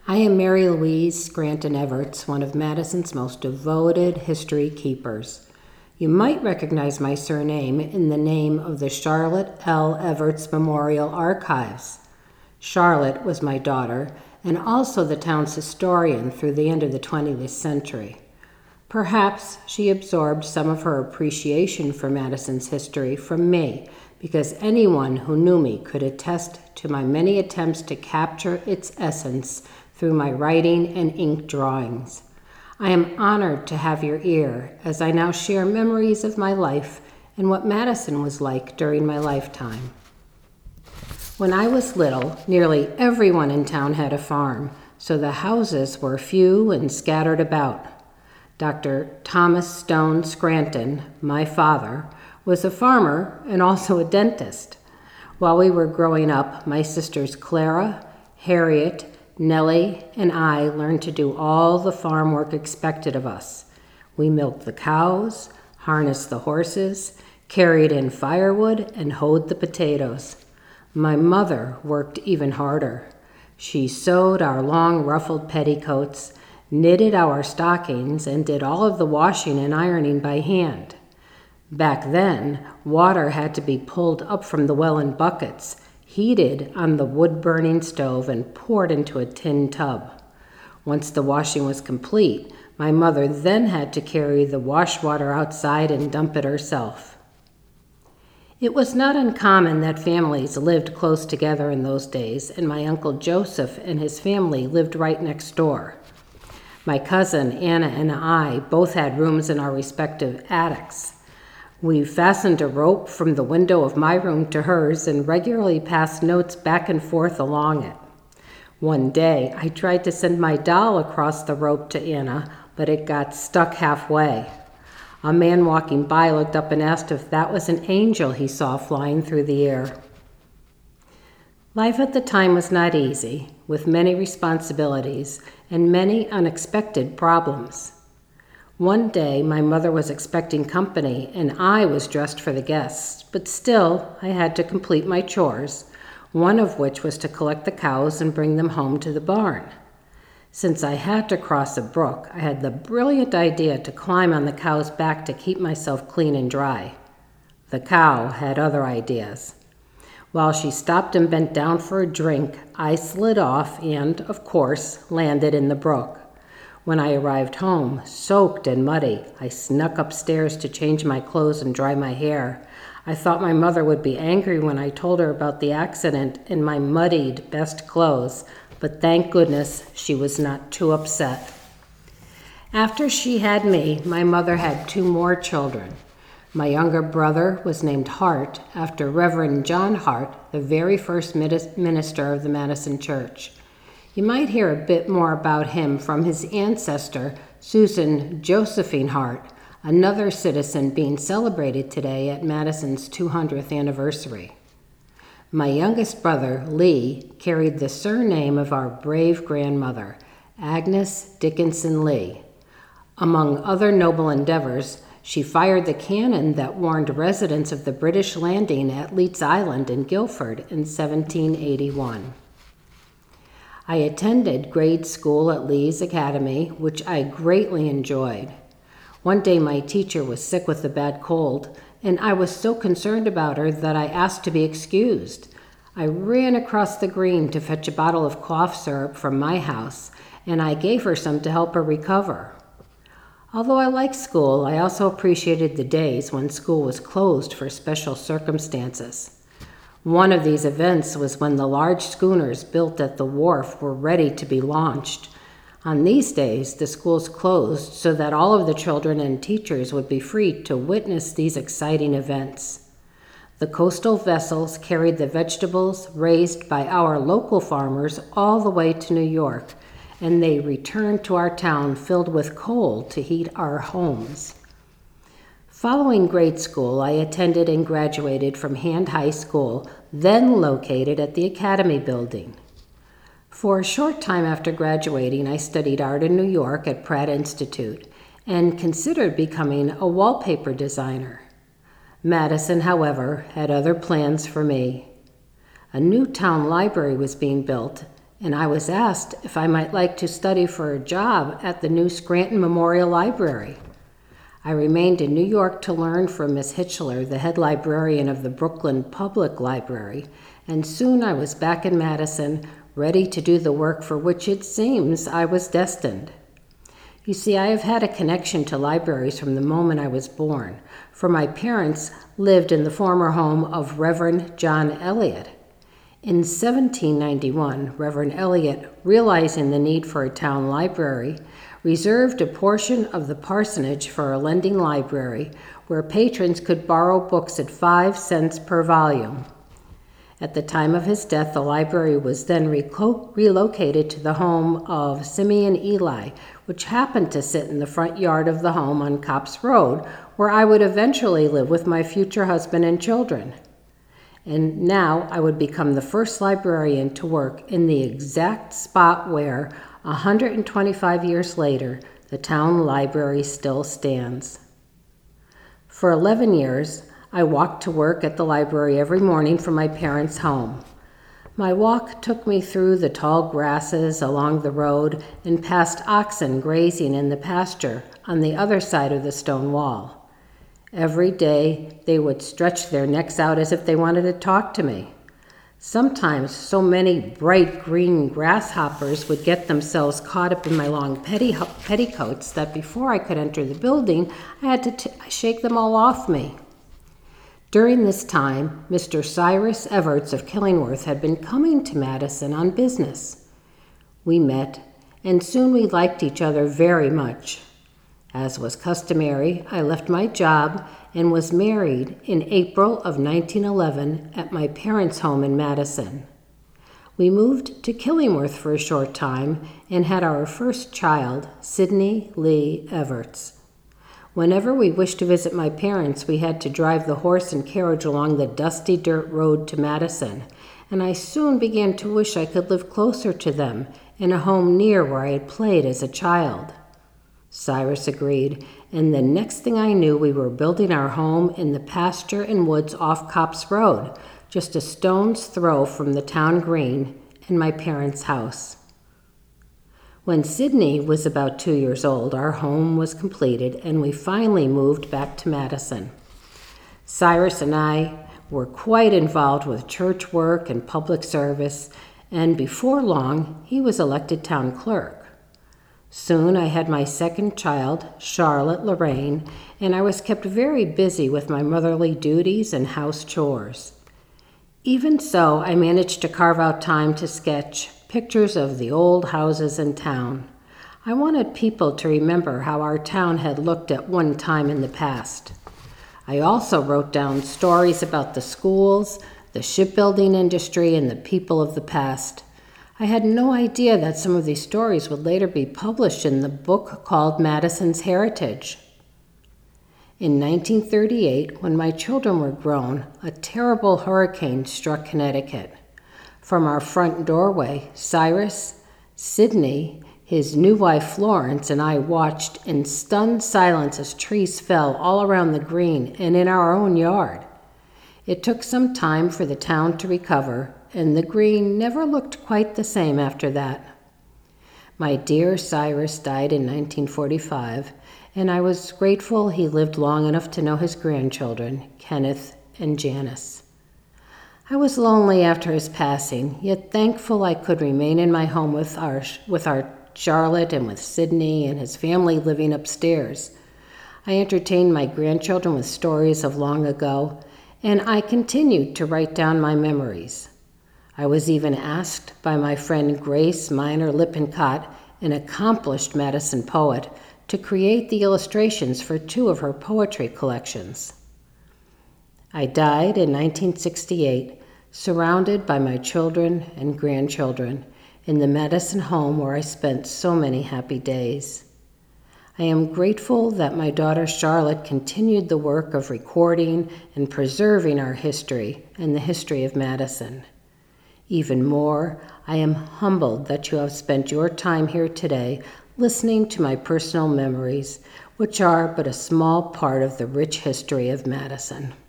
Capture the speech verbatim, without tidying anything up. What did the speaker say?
I am Mary Louise Scranton Everts, one of Madison's most devoted history keepers. You might recognize my surname in the name of the Charlotte L. Everts Memorial Archives. Charlotte was my daughter, and also the town's historian through the end of the twentieth century. Perhaps she absorbed some of her appreciation for Madison's history from me, because anyone who knew me could attest to my many attempts to capture its essence through my writing and ink drawings. I am honored to have your ear as I now share memories of my life and what Madison was like during my lifetime. When I was little, nearly everyone in town had a farm, so the houses were few and scattered about. Doctor Thomas Stone Scranton, my father, was a farmer and also a dentist. While we were growing up, my sisters Clara, Harriet, Nellie, and I learned to do all the farm work expected of us. We milked the cows, harnessed the horses, carried in firewood, and hoed the potatoes. My mother worked even harder. She sewed our long ruffled petticoats, knitted our stockings, and did all of the washing and ironing by hand. Back then, water had to be pulled up from the well in buckets, heated on the wood-burning stove, and poured into a tin tub. Once the washing was complete, my mother then had to carry the wash water outside and dump it herself. It was not uncommon that families lived close together in those days, and my Uncle Joseph and his family lived right next door. My cousin Anna and I both had rooms in our respective attics. We fastened a rope from the window of my room to hers and regularly passed notes back and forth along it. One day, I tried to send my doll across the rope to Anna, but it got stuck halfway. A man walking by looked up and asked if that was an angel he saw flying through the air. Life at the time was not easy, with many responsibilities and many unexpected problems. One day, my mother was expecting company, and I was dressed for the guests, but still, I had to complete my chores, one of which was to collect the cows and bring them home to the barn. Since I had to cross a brook, I had the brilliant idea to climb on the cow's back to keep myself clean and dry. The cow had other ideas. While she stopped and bent down for a drink, I slid off and, of course, landed in the brook. When I arrived home, soaked and muddy, I snuck upstairs to change my clothes and dry my hair. I thought my mother would be angry when I told her about the accident in my muddied best clothes, but thank goodness she was not too upset. After she had me, my mother had two more children. My younger brother was named Hart after Reverend John Hart, the very first minister of the Madison Church. You might hear a bit more about him from his ancestor, Susan Josephine Hart, another citizen being celebrated today at Madison's two hundredth anniversary. My youngest brother, Lee, carried the surname of our brave grandmother, Agnes Dickinson Lee. Among other noble endeavors, she fired the cannon that warned residents of the British landing at Leeds Island in Guilford in seventeen eighty-one. I attended grade school at Lee's Academy, which I greatly enjoyed. One day my teacher was sick with a bad cold, and I was so concerned about her that I asked to be excused. I ran across the green to fetch a bottle of cough syrup from my house, and I gave her some to help her recover. Although I liked school, I also appreciated the days when school was closed for special circumstances. One of these events was when the large schooners built at the wharf were ready to be launched. On these days, the schools closed so that all of the children and teachers would be free to witness these exciting events. The coastal vessels carried the vegetables raised by our local farmers all the way to New York, and they returned to our town filled with coal to heat our homes. Following grade school, I attended and graduated from Hand High School, then located at the Academy Building. For a short time after graduating, I studied art in New York at Pratt Institute and considered becoming a wallpaper designer. Madison, however, had other plans for me. A new town library was being built, and I was asked if I might like to study for a job at the new Scranton Memorial Library. I remained in New York to learn from Miss Hitchler, the head librarian of the Brooklyn Public Library, and soon I was back in Madison, ready to do the work for which it seems I was destined. You see, I have had a connection to libraries from the moment I was born, for my parents lived in the former home of Reverend John Eliot. In seventeen ninety-one, Reverend Eliot, realizing the need for a town library, reserved a portion of the parsonage for a lending library where patrons could borrow books at five cents per volume. At the time of his death, the library was then reco- relocated to the home of Simeon Eli, which happened to sit in the front yard of the home on Copps Road, where I would eventually live with my future husband and children. And now I would become the first librarian to work in the exact spot where, one hundred twenty-five years later, the town library still stands. For eleven years, I walked to work at the library every morning from my parents' home. My walk took me through the tall grasses along the road and past oxen grazing in the pasture on the other side of the stone wall. Every day, they would stretch their necks out as if they wanted to talk to me. Sometimes so many bright green grasshoppers would get themselves caught up in my long petticoats that before I could enter the building, I had to t- shake them all off me. During this time, Mister Cyrus Everts of Killingworth had been coming to Madison on business. We met, and soon we liked each other very much. As was customary, I left my job and was married in April of nineteen eleven at my parents' home in Madison. We moved to Killingworth for a short time and had our first child, Sidney Lee Everts. Whenever we wished to visit my parents, we had to drive the horse and carriage along the dusty dirt road to Madison, and I soon began to wish I could live closer to them in a home near where I had played as a child. Cyrus agreed, and the next thing I knew, we were building our home in the pasture and woods off Copps Road, just a stone's throw from the town green and my parents' house. When Sidney was about two years old, our home was completed, and we finally moved back to Madison. Cyrus and I were quite involved with church work and public service, and before long, he was elected town clerk. Soon I had my second child, Charlotte Lorraine, and I was kept very busy with my motherly duties and house chores. Even so, I managed to carve out time to sketch pictures of the old houses in town. I wanted people to remember how our town had looked at one time in the past. I also wrote down stories about the schools, the shipbuilding industry, and the people of the past. I had no idea that some of these stories would later be published in the book called Madison's Heritage. In nineteen thirty-eight, when my children were grown, a terrible hurricane struck Connecticut. From our front doorway, Cyrus, Sidney, his new wife Florence, and I watched in stunned silence as trees fell all around the green and in our own yard. It took some time for the town to recover, and the green never looked quite the same after that. My dear Cyrus died in nineteen forty-five, and I was grateful he lived long enough to know his grandchildren, Kenneth and Janice. I was lonely after his passing, yet thankful I could remain in my home with our, with our Charlotte and with Sidney and his family living upstairs. I entertained my grandchildren with stories of long ago, and I continued to write down my memories. I was even asked by my friend Grace Minor Lippincott, an accomplished Madison poet, to create the illustrations for two of her poetry collections. I died in nineteen sixty-eight, surrounded by my children and grandchildren in the Madison home where I spent so many happy days. I am grateful that my daughter Charlotte continued the work of recording and preserving our history and the history of Madison. Even more, I am humbled that you have spent your time here today listening to my personal memories, which are but a small part of the rich history of Madison.